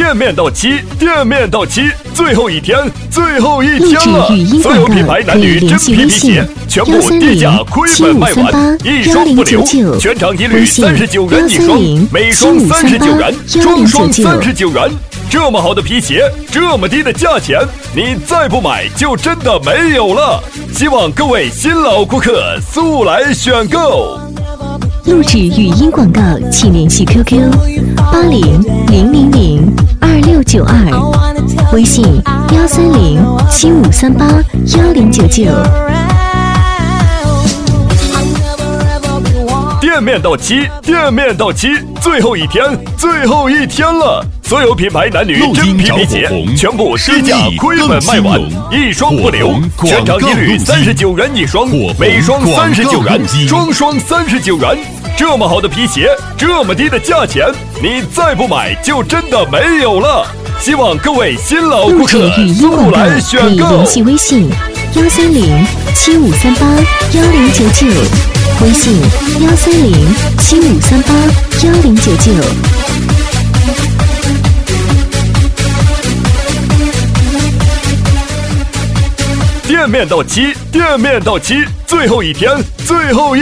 店面到期，店面到期，最后一天，最后一天了！所有品牌男女真皮皮鞋全部低价亏本卖完，一双不留，全场一律39元一双，每双39元，双双39元。这么好的皮鞋，这么低的价钱，你再不买就真的没有了。希望各位新老顾客速来选购。 录制语音广告，请联系 QQ800002，微信13075381099。 店面到期，店面到期，最后一天，最后一天了！所有品牌男女真皮皮鞋全部低价亏本卖完，一双不留，全场一律39元一双，每双39元，双双39元。这么好的皮鞋，这么低的价钱，你再不买就真的没有了。希望各位新老顾客速来选购。 可以联系微信13075381099，微信13075381099。 店面到期，店面到期，最后一天，最后一